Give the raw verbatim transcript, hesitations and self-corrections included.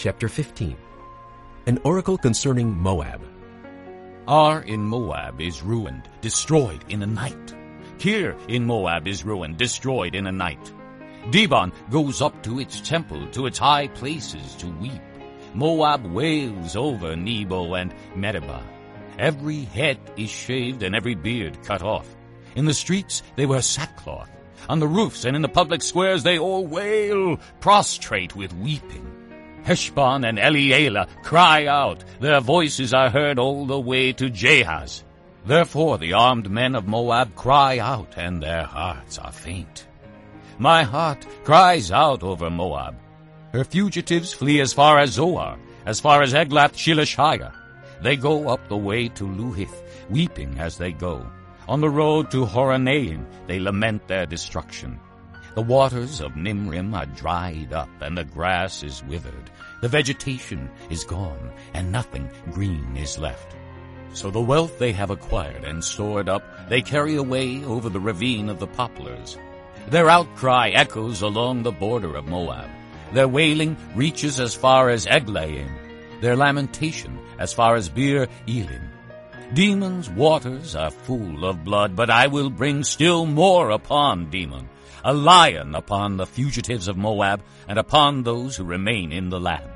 chapter fifteen. An oracle concerning Moab. Ar in Moab is ruined, destroyed in a night. Kir in Moab is ruined, destroyed in a night. Dibon goes up to its temple, to its high places to weep. Moab wails over Nebo and Medeba. Every head is shaved and every beard cut off. In the streets they wear sackcloth. On the roofs and in the public squares they all wail, prostrate with weeping. Heshbon and Elealeh cry out. Their voices are heard all the way to Jahaz. Therefore the armed men of Moab cry out, and their hearts are faint. My heart cries out over Moab. Her fugitives flee as far as Zoar, as far as Eglath-Shilishah. They go up the way to Luhith, weeping as they go. On the road to Horonaim they lament their destruction. The waters of Nimrim are dried up, and the grass is withered. The vegetation is gone, and nothing green is left. So the wealth they have acquired and stored up they carry away over the ravine of the poplars. Their outcry echoes along the border of Moab. Their wailing reaches as far as Eglaim, their lamentation as far as Beer Elim. Demon's waters are full of blood, but I will bring still more upon Demon, a lion upon the fugitives of Moab, and upon those who remain in the land.